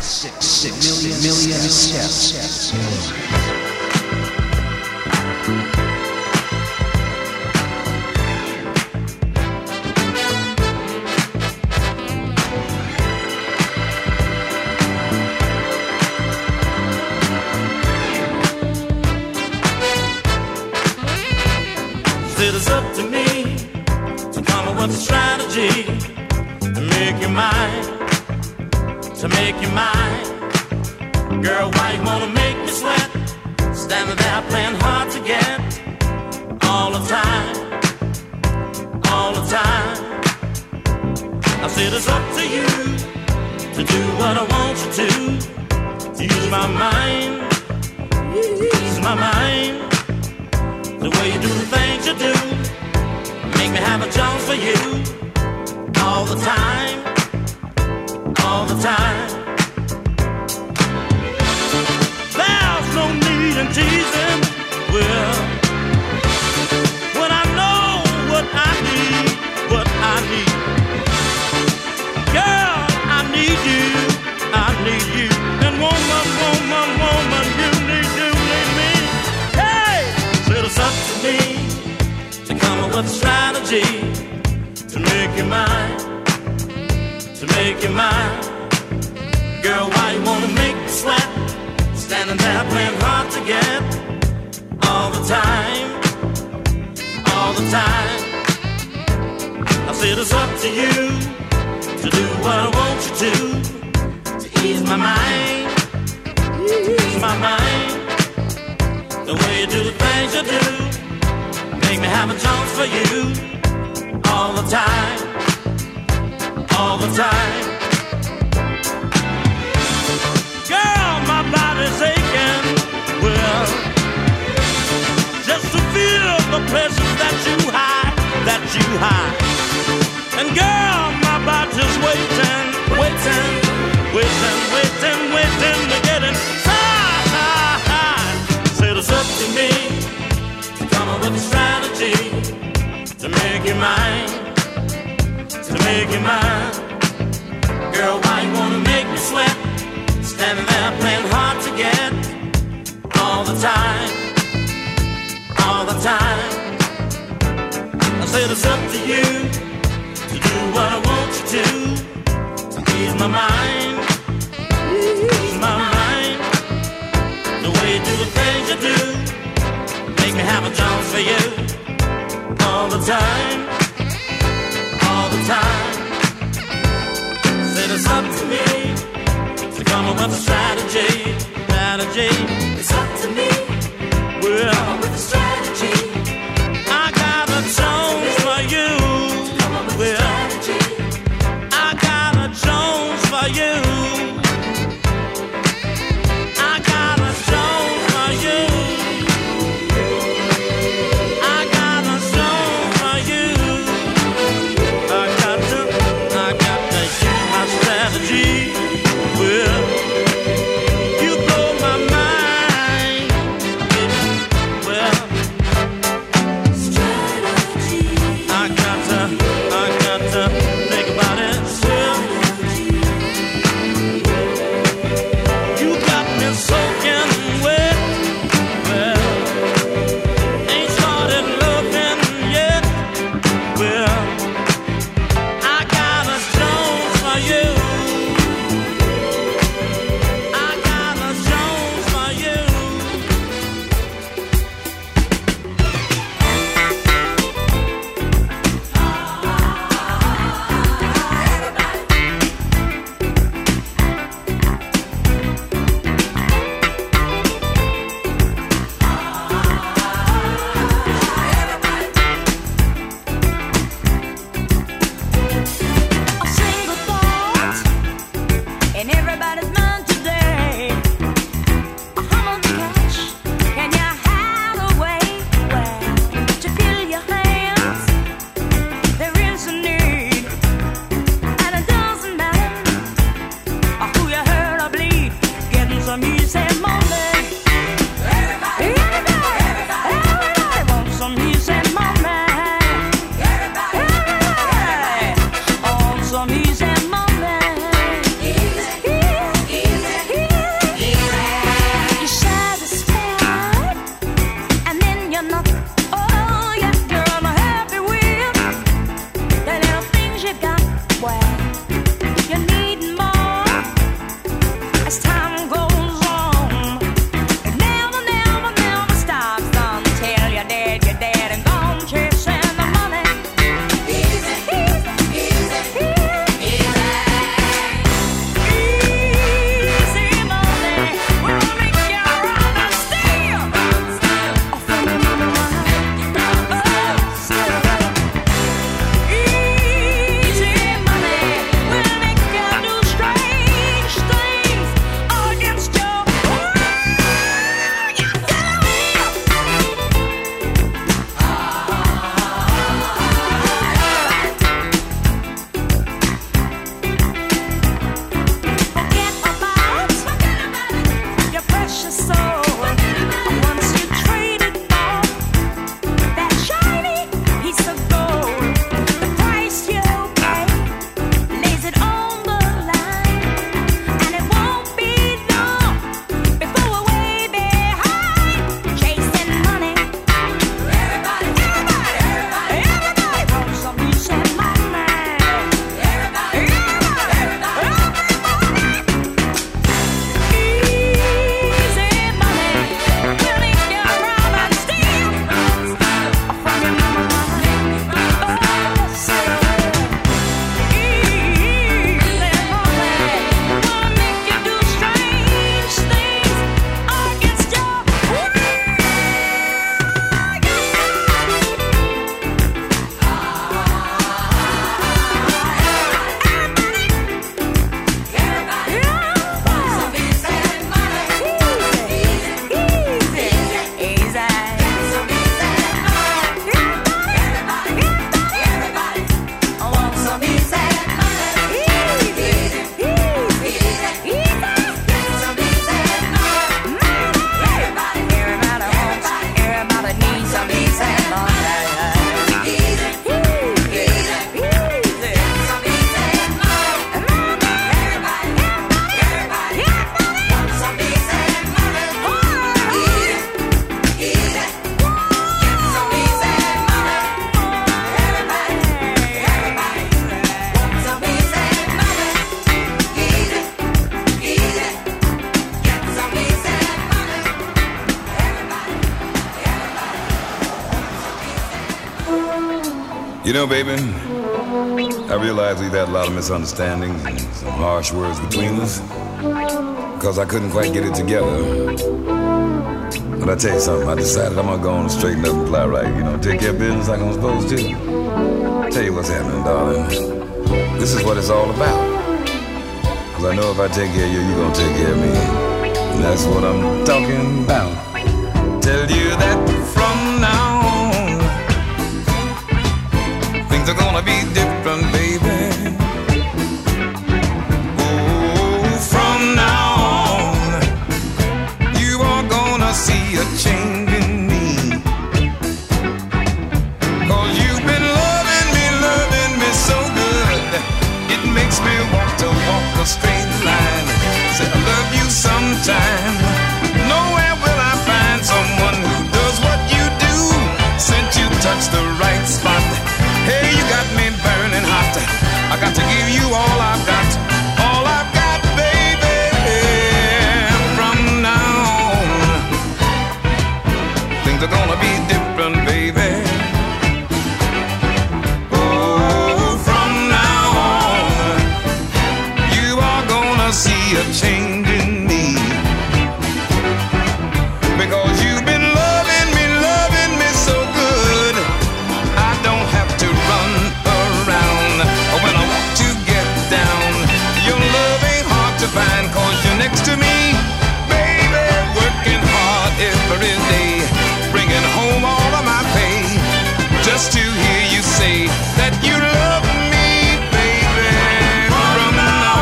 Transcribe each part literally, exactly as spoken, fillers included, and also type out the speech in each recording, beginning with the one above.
six, six million, million steps. It is up to me to come up with a strategy to make you mine, to make you mine. Girl, why you wanna make me sweat? Standing there playing hard to get all the time, all the time. I said it's up to you to do what I want you to, to use my mind, use my mind. The way you do the things you do make me have a chance for you all the time, all the time. There's no need in teasing, well, when I know what I need, what I need. Girl, I need you, I need you. And woman, woman, woman, you need, you need me. Hey, so it's up to me to come up with a strategy to make you mine, to make you mine. Girl, why you wanna make me sweat? Standing there playing hard to get all the time, all the time. I said it's up to you to do what I want you to, to ease my mind, ease my mind. The way you do the things you do make me have a chance for you all the time, all the time. Girl, my body's aching, well, just to feel the pleasures that you hide, that you hide. And girl, my body's waiting, waiting, waiting, waiting, waiting to get inside. Said it's up to me to come up with a strategy to make you mine, to make you mine. Girl, why you wanna make me sweat? Standing there playing hard to get all the time, all the time. I said it's up to you to do what I want you to, to ease my mind, ease my mind. The way you do the things you do make me have a chance for you all the time, all the time. Said it's up to me to come up with a strategy, strategy. It's up to me, well, come up with a strategy. I got a Jones for you, well, I got a Jones for you. I got a Jones for you. I got a Jones for you. I got to, I got to use my strategy. Well, you blow my mind. Well, strategy. I got to, I got to think about it. Well, you got me soaking wet. Well, ain't started loving yet. Well, I got a Jones for you. You know, baby, I realize we've had a lot of misunderstandings and some harsh words between us because I couldn't quite get it together. But I tell you something, I decided I'm gonna go on and straighten up and fly right. You know, take care of business like I'm supposed to. Tell you what's happening, darling. This is what it's all about. Cause I know if I take care of you, you're gonna take care of me. And that's what I'm talking about. Tell you that from now on, things are gonna be different, baby. Oh, from now on, you are gonna see a change in me. Cause you've been loving me, loving me so good. It makes me want to walk a straight line. Say I love you sometime. Nowhere will I find someone who does what you do. Since you touched the right spot, hey, you got me burning hot. I got to give you all I've got, all I've got, baby. From now on, things are gonna be different, baby. Oh, from now on, you are gonna see a change in me. Because you've been loving me, loving me so good, I don't have to run around when I want to get down. Your love ain't hard to find, cause you're next to me, baby. Working hard every day, bringing home all of my pay, just to hear you say that you love me, baby. From now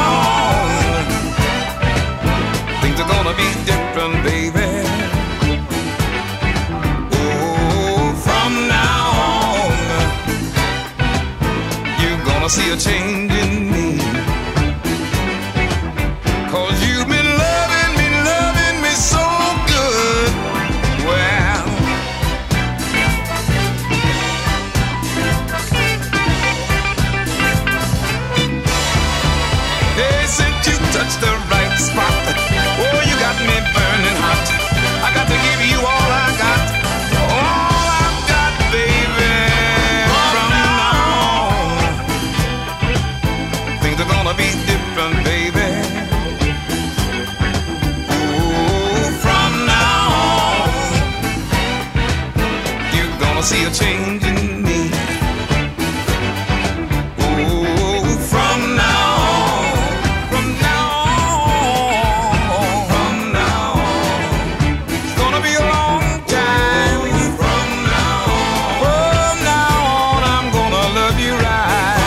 on, things are gonna be different, baby. See a change in me. Cause you've been loving me, loving me so good. Well, hey, since you touched the right spot, oh, you got me burning hot. I got to give you all I got, all I've got, baby. Gonna be different, baby. Oh, from now on, you're gonna see a change in me. Oh, from now on, from now on, from now on, it's gonna be a long time. From now on, from now on, I'm gonna love you right.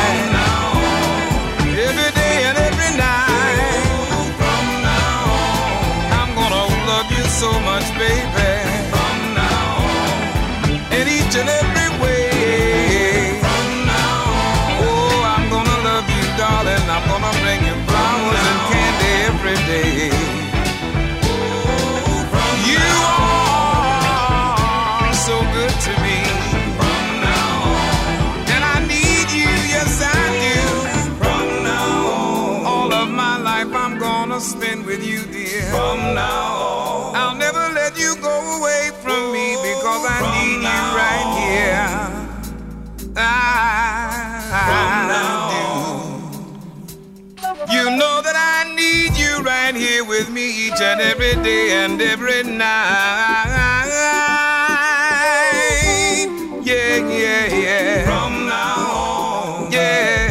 So much, baby. From now on, in each and every way. From now on, oh, I'm gonna love you, darling. I'm gonna bring you flowers and candy every day. Oh, from you are so good to me. From now on, and I need you, yes I do. From now on, all of my life I'm gonna spend with you, dear. From now on, I'll never let you go away from me because I from need you right here. I, I do. You know that I need you right here with me each and every day and every night. Yeah, yeah, yeah. From now on. Yeah.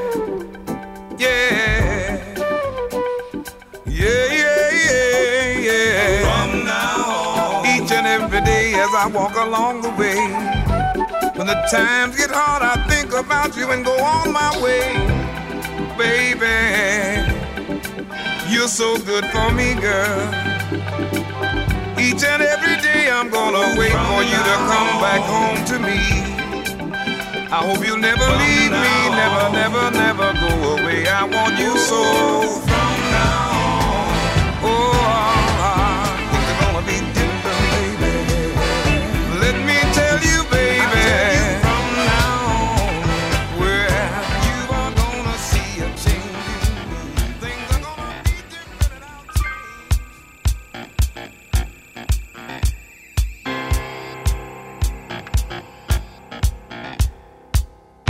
Yeah. Yeah, yeah, yeah, yeah. From now on, each and every day as I walk along the way, when the times get hard, I think about you and go on my way. Baby, you're so good for me, girl. Each and every day I'm gonna wait for you to come back home to me. I hope you'll never leave me, never, never, never go away. I want you so. From now on, oh, things are gonna be different, baby. Let me tell you, baby. From now on, well, you are gonna see a change in me. Things are gonna be different and I'll change.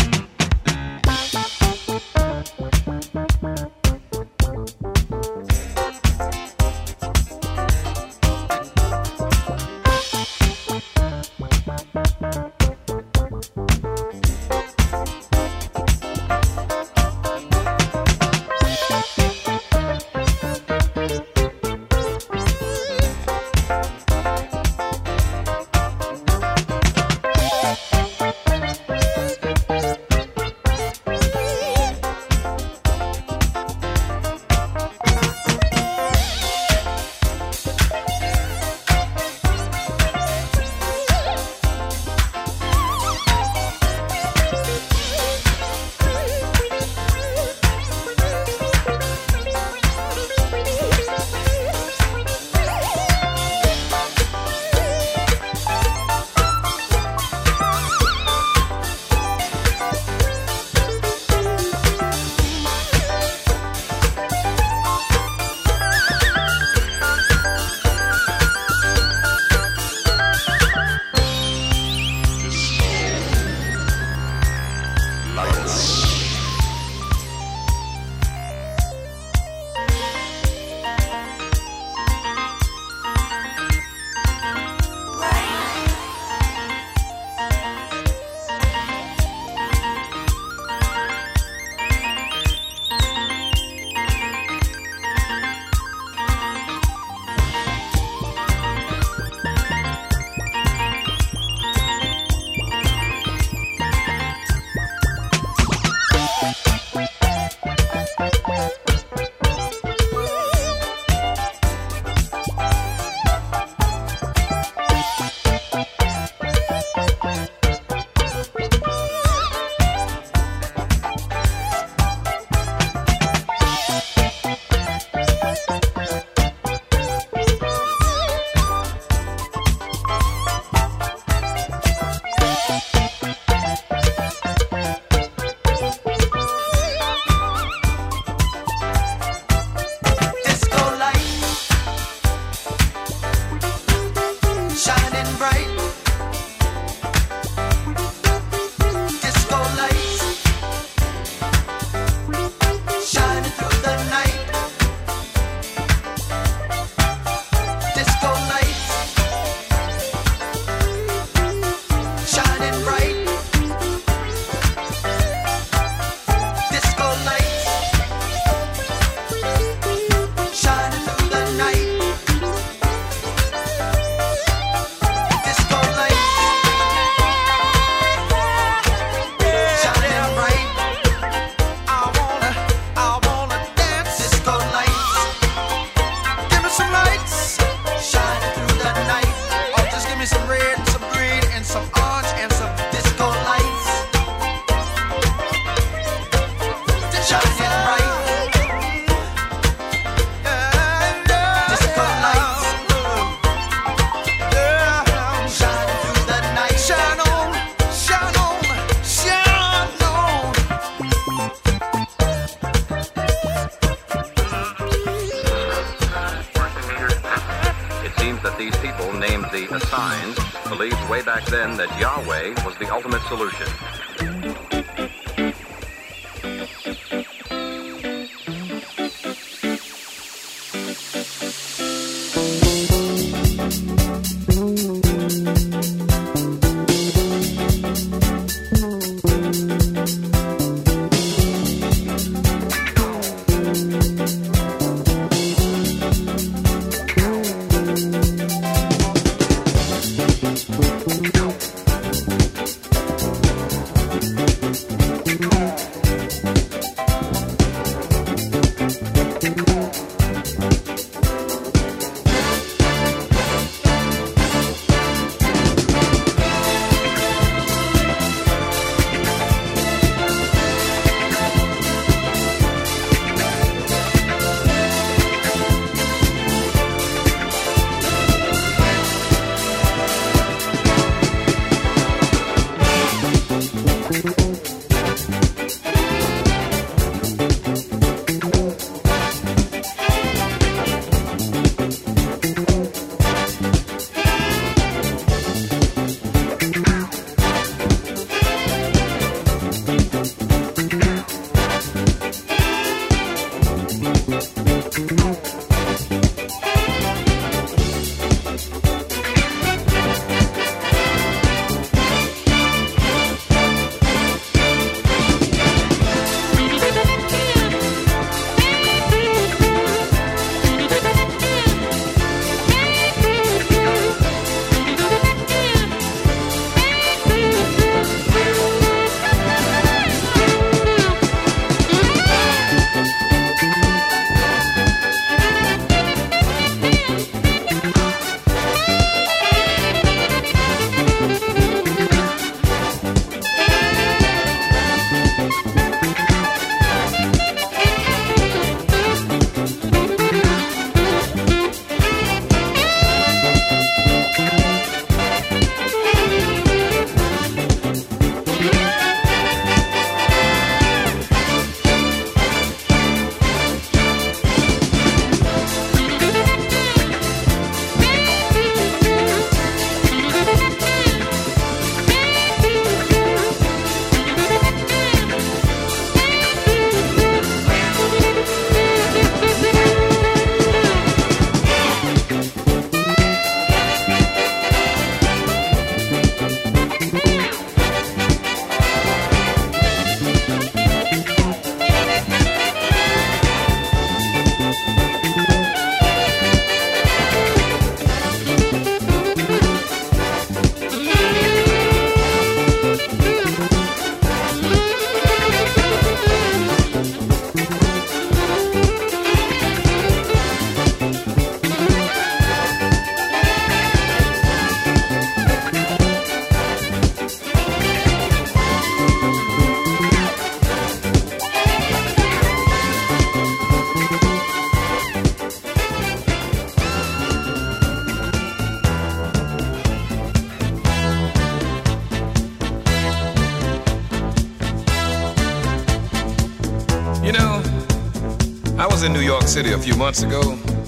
named the Assigns, believed way back then that Yahweh was the ultimate solution. in New York City a few months ago,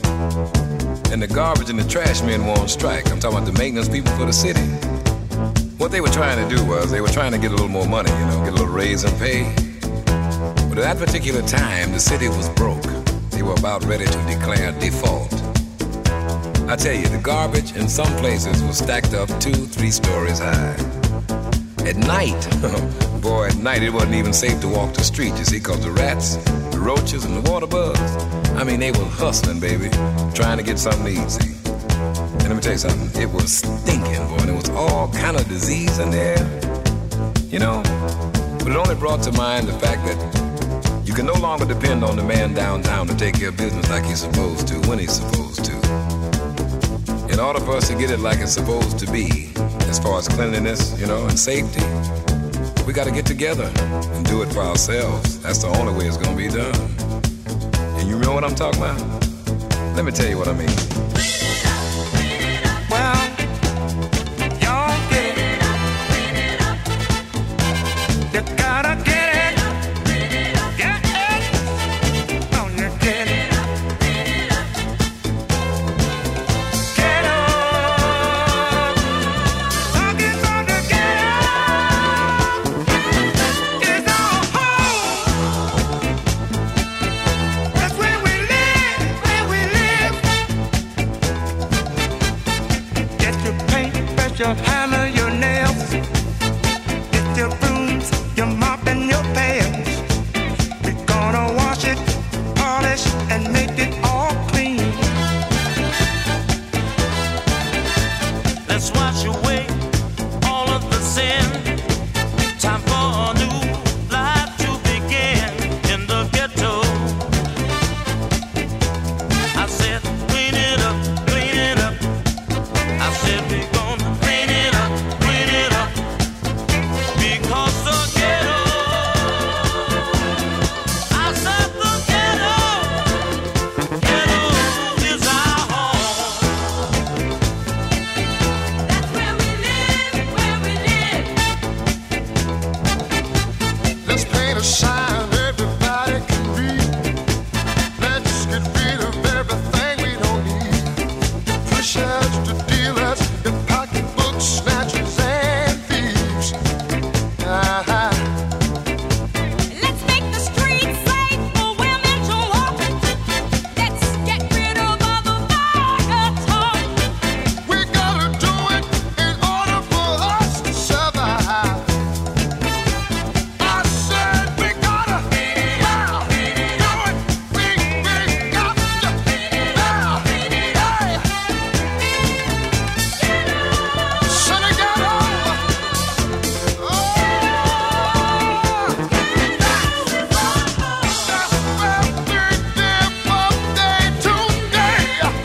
and the garbage and the trash men were on strike. I'm talking about the maintenance people for the city. What they were trying to do was they were trying to get a little more money, you know, get a little raise in pay. But at that particular time, the city was broke. They were about ready to declare default. I tell you, the garbage in some places was stacked up two, three stories high. At night, boy, at night it wasn't even safe to walk the street, you see, because the rats, the roaches, and the water bugs, I mean, they were hustling, baby, trying to get something easy. And let me tell you something, it was stinking, boy, and there was all kind of disease in there, you know. But it only brought to mind the fact that you can no longer depend on the man downtown to take care of business like he's supposed to, when he's supposed to. In order for us to get it like it's supposed to be, as far as cleanliness, you know, and safety, we got to get together and do it for ourselves. That's the only way it's going to be done. And you know what I'm talking about? Let me tell you what I mean. Well, y'all get it. You gotta get it. Get it. Oh, you get it. Get on. your hammer, your nails, get your brooms, your mop and your pails. We're gonna wash it, polish and make it all clean. Let's wash away all of the sin. Time for a new life to begin in the ghetto. I said, clean it up, clean it up. I said, we're gonna clean it up, clean it up. Because the ghetto, I said the ghetto, ghetto is our home. That's where we live, where we live. Let's paint a sign everybody can read. Let's get rid of everything we don't need. Pushers to dealers, the pocketbook snatchers and thieves. Uh-huh. Let's make the streets safe for women to walk. Let's get rid of all the vulgar talk. We gotta do it in order for us to survive. I said we gotta do it. We, we got to now. Hey. So together. Oh. That's where we live from day to day.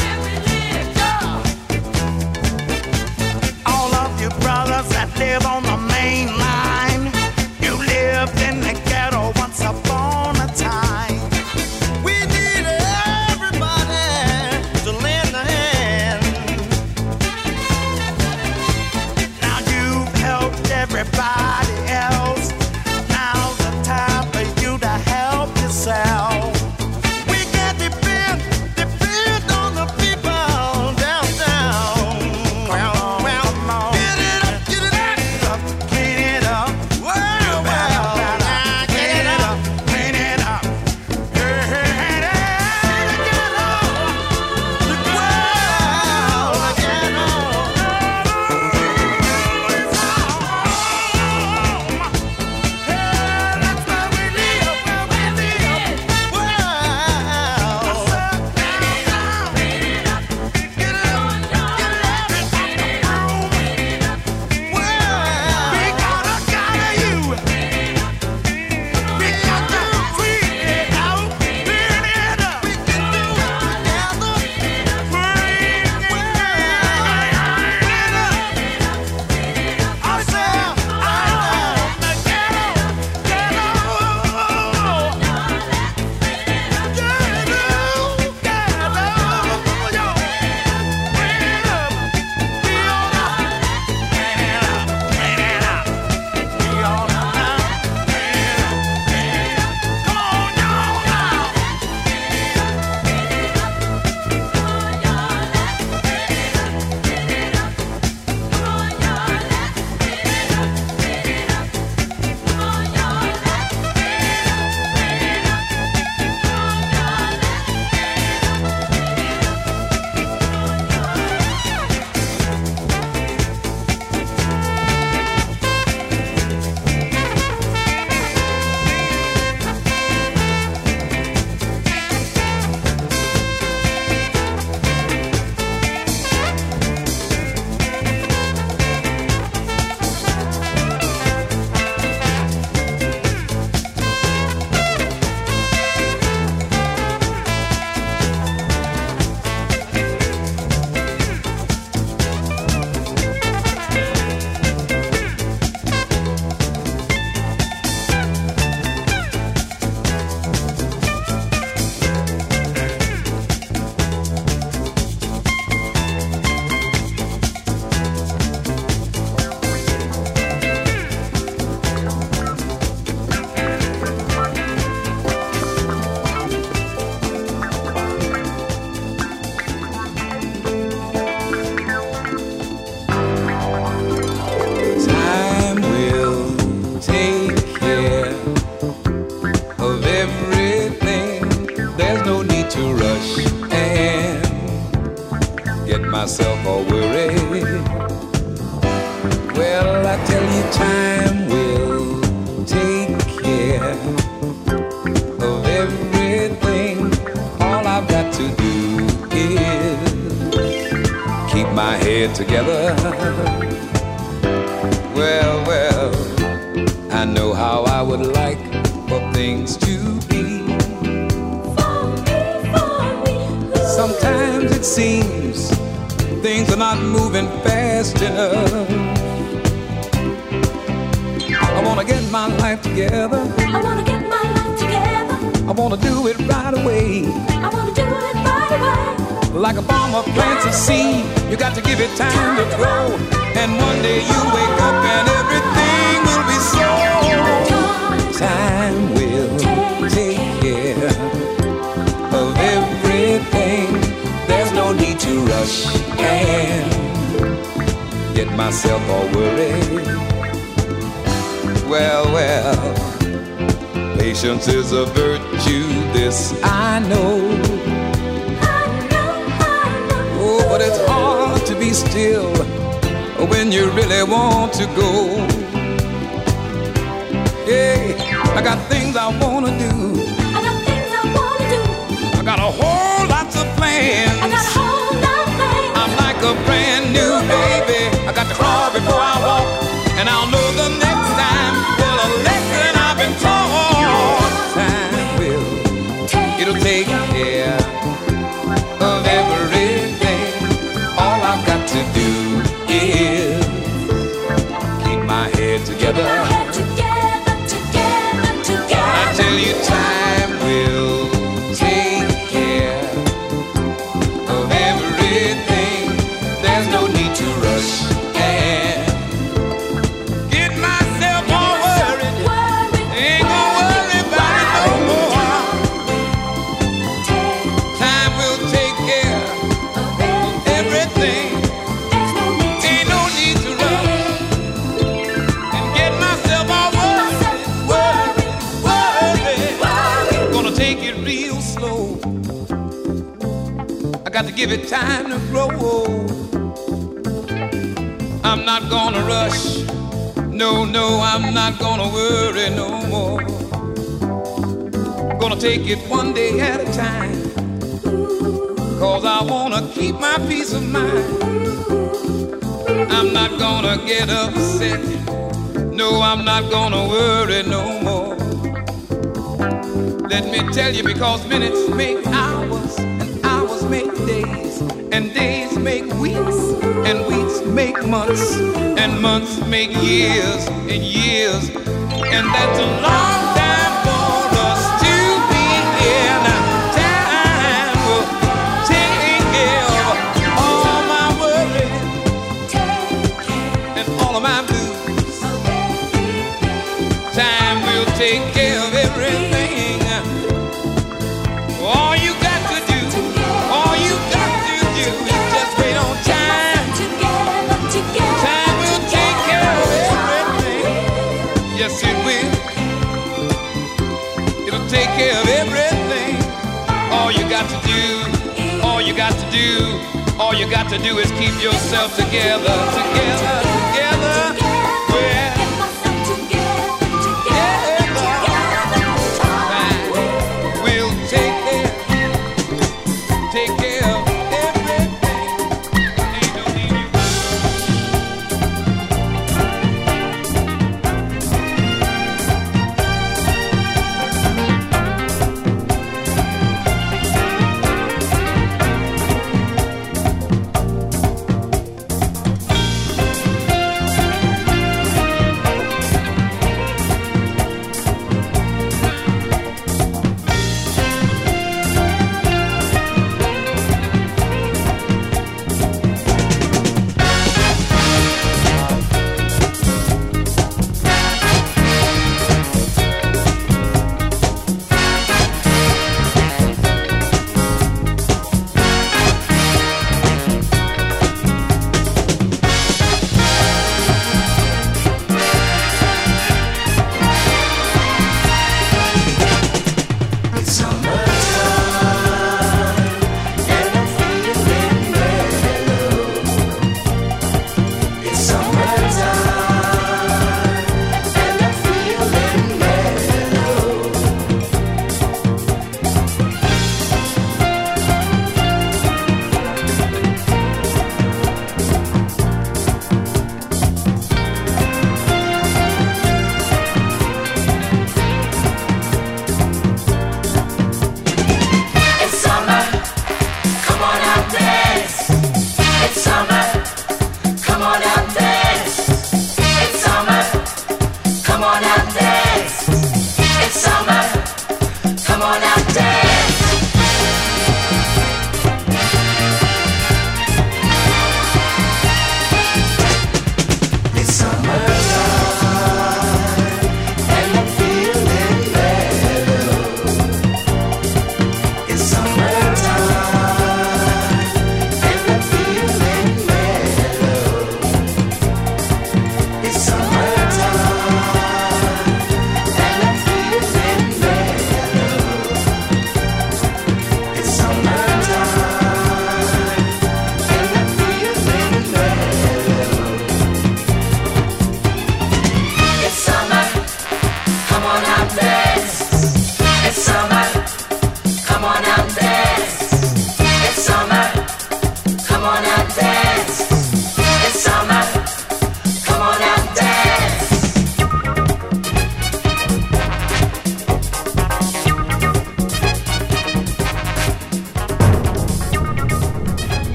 Yeah. All of you brothers that live on the main line, you lived in the ghetto once upon a time. We need everybody to lend a hand. Now you've helped everybody else. Now's the time for you to help yourself. We can depend, depend on the people downtown. Well, well, Come on. get it up, get it up. Clean it up. Well, well, now get it up. Clean it up. Hey, hey, hey, hey, get up. Well, get on. That's where we live, where we live. We gotta gather you. We got to clean it out. Clean it up. We can do it together. Clean it up. I said, I want the ghetto, ghetto, ghetto, ghetto, yo. Clean it up. We all know. Clean it up, clean it up. We all know now. Clean it up, clean it up. Come on, y'all now. Time will take care of everything. There's no need to rush and get myself all worried. Well, I tell you, time will take care of everything. All I've got to do is keep my head together. Well, well, I know how I would like for things to be. For me, for me. Sometimes it seems things are not moving fast enough. I wanna get my life together. I wanna get my life together. I wanna do it right away. I wanna do it right away. Like a farmer plants a seed, you got to give it time to grow. And one day you wake up and everything will be so. Time will take care of everything. There's no need to rush and get myself all worried. Well, well, patience is a virtue, this I know. I know, I know. Oh, but it's hard to be still when you really want to go. Hey, I got things I wanna do. I got things I wanna do. I got a whole lot of plans. I got a whole lot of plans. I'm like a brand new baby. I got to crawl before I walk, and I'll know the next time. Well, a lesson I've been taught. Time will, it'll take care of everything. All I've got to do is keep my head together. Together, together, together. I tell you, time will take care of everything. There's no need to rush and get myself all worried. Ain't gonna worry about it no more. Time will take care of everything. Ain't no need to rush and get myself all worried, worried, worried. Gonna take it real slow. I got to give it time to grow. I'm not gonna rush. No, no, I'm not gonna worry no more. Gonna take it one day at a time. Cause I wanna keep my peace of mind. I'm not gonna get upset. No, I'm not gonna worry no more. Let me tell you, because minutes make hours, and hours make days, and days make weeks, and weeks make months, and months make years, and years, and that's a long time for us to be here. Now, time will take care of all my worries and all of my blues. Time will take care of everything. All you got to do, all you got to do is just wait on time. Time will take care of everything. Yes, it will. It'll take care of everything. All you got to do, all you got to do, all you got to do is keep yourself together, together, together. Well, we'll take care, take care of everything. Ain't no need you.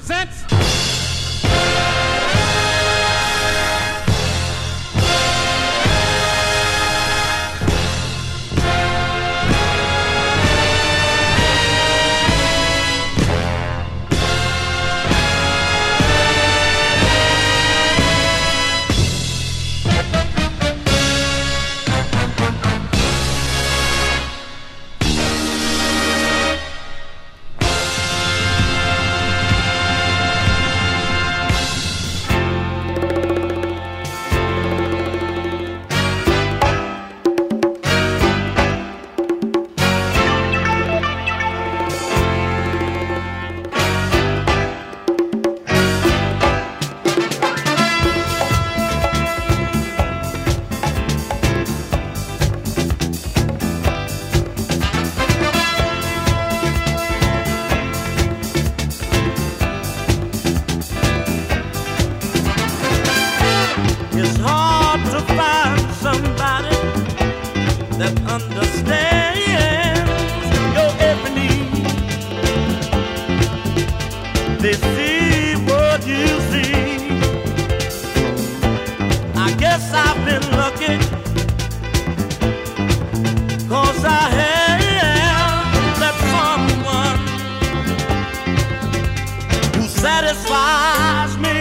presents. It's hard to find somebody that understands your every need. They see what you see. I guess I've been lucky, 'cause I have that someone who satisfies me.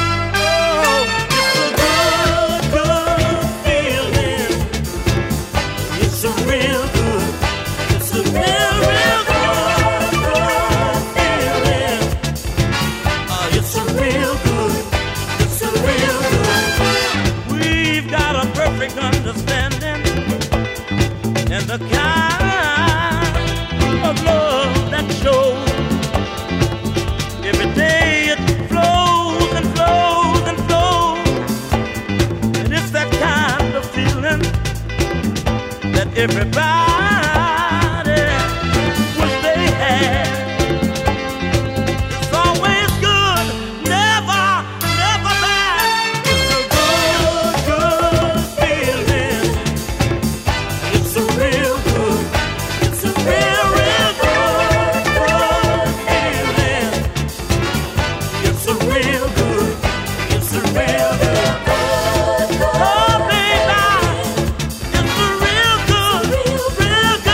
Understanding and the kind of love that shows every day. It flows and flows and flows, and it's that kind of feeling that everybody wish they had. It's always good, never, never bad. It's a good, good feeling. It's a real good, it's a real, real good, good feeling. It's a real good, it's a real good, good, good. Oh, baby, it's a real good, real good.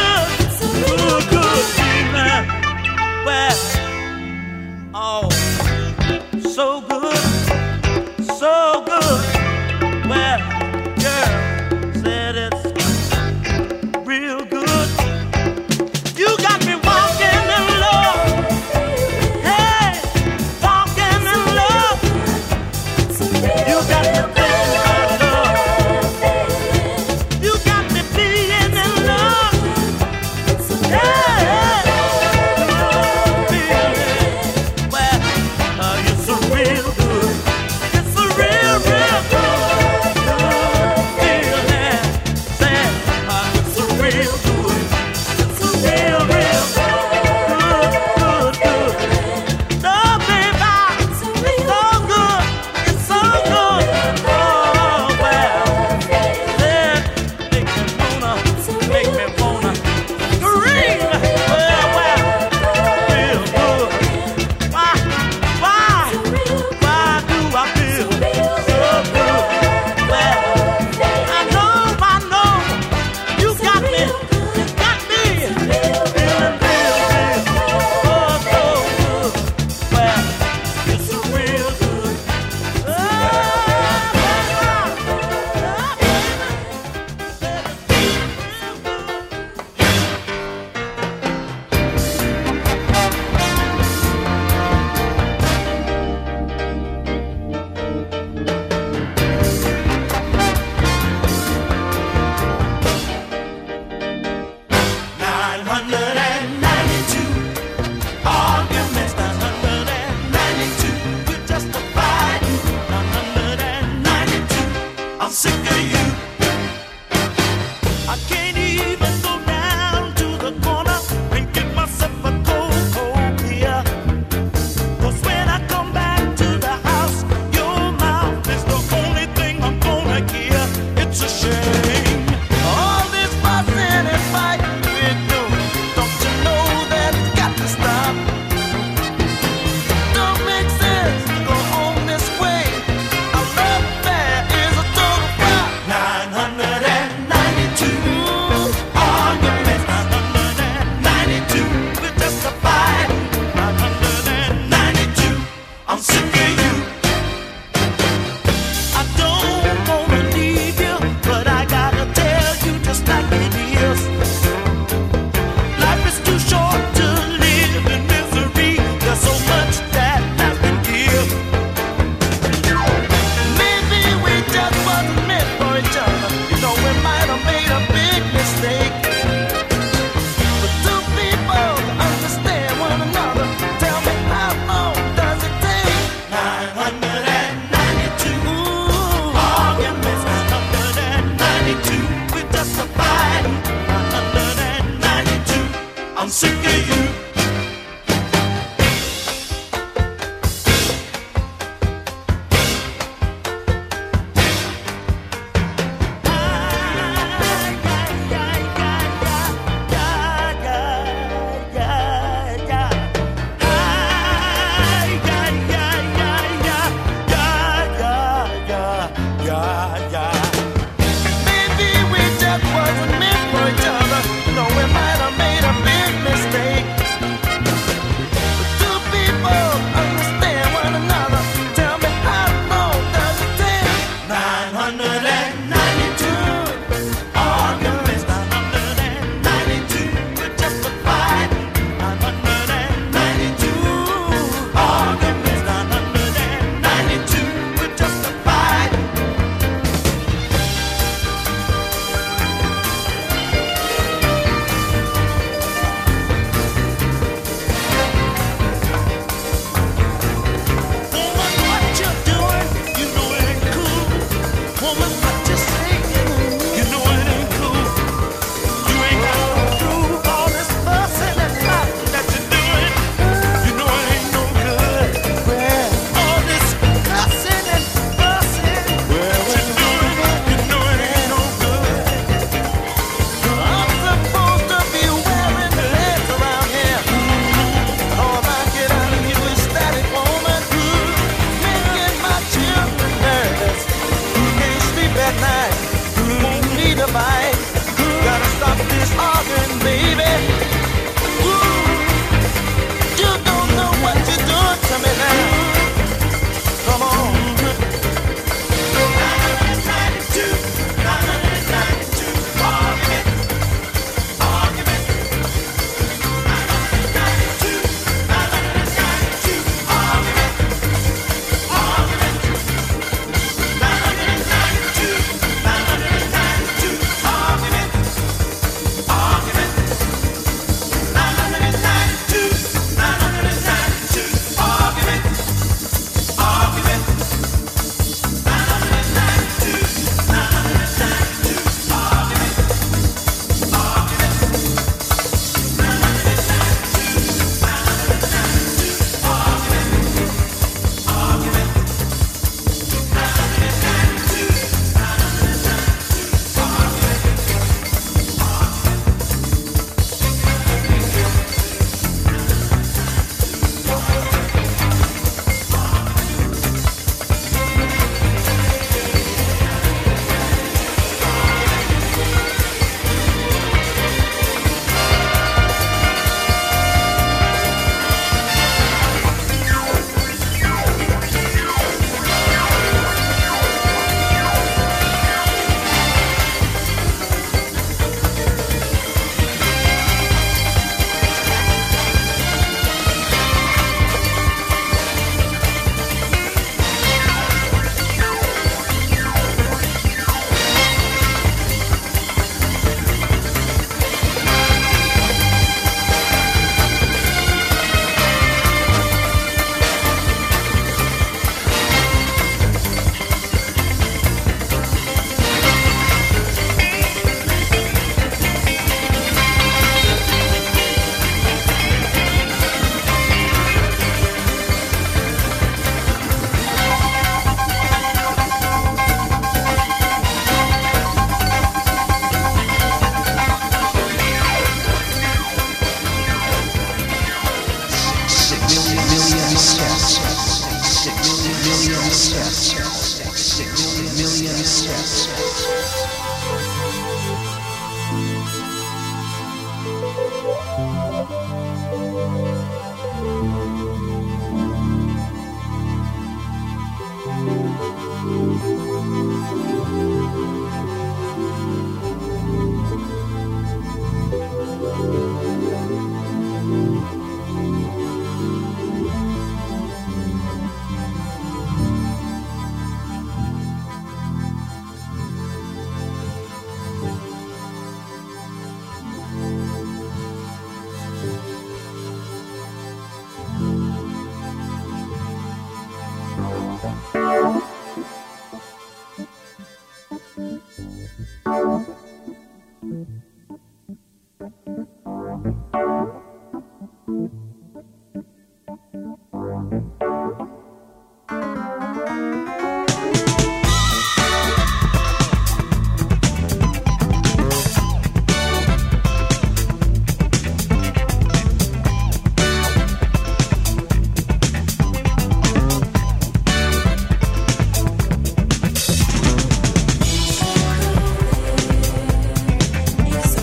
It's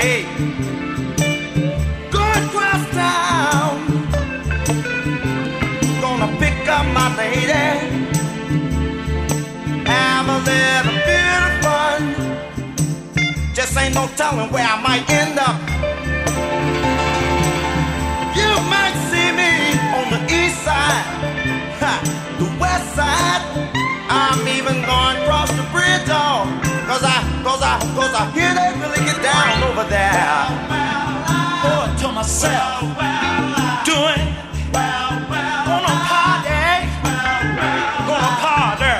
Saturday. Going across town, gonna pick up my lady, have a little bit of fun. Just ain't no telling where I might end up. You might see me on the east side, ha, the west side. I'm even going across the bridge, oh, cause I, cause I, cause I hear they really get down over there. Oh, to myself, doing, gonna party, gonna party,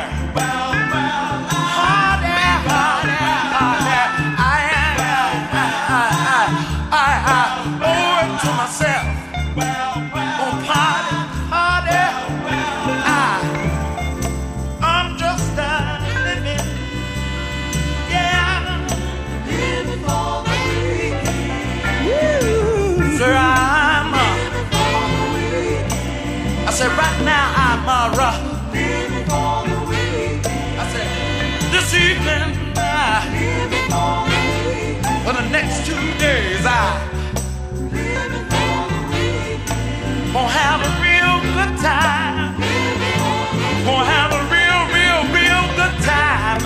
party, party, party. I am, I, I, I, I, oh, to myself, gonna party, party. I, I'm just a living, yeah, living for the weekend. Sir, I'm a, I said right now I'm a rough, living for the weekend. I said this evening, I, living for the weekend. For the next two days, I, living for the weekend. Gonna have a real good time. Gonna have a real, real, real good time.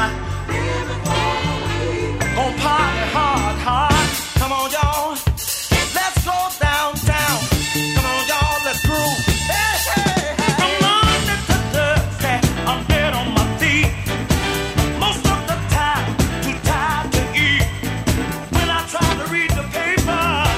Gonna party hard, hard. Come on, y'all. Let's go downtown. Come on, y'all. Let's groove. Hey, hey, hey. From Monday to Thursday, I'm dead on my feet. Most of the time, too tired to eat. When I try to read the paper,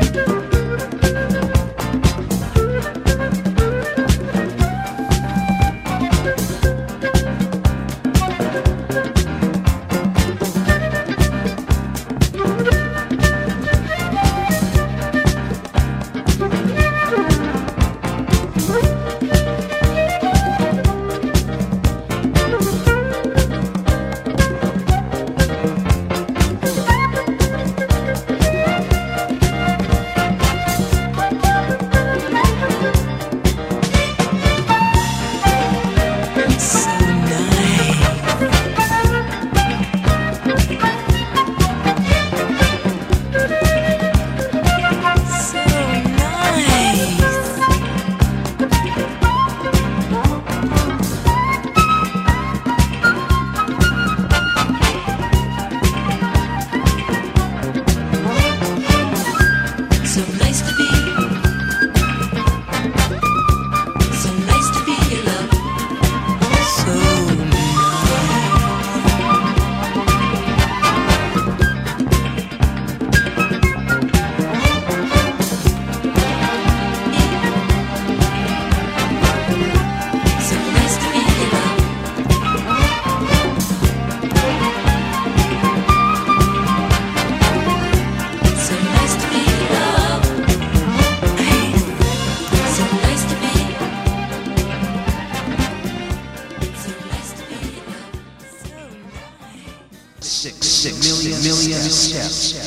Six, six million, million steps.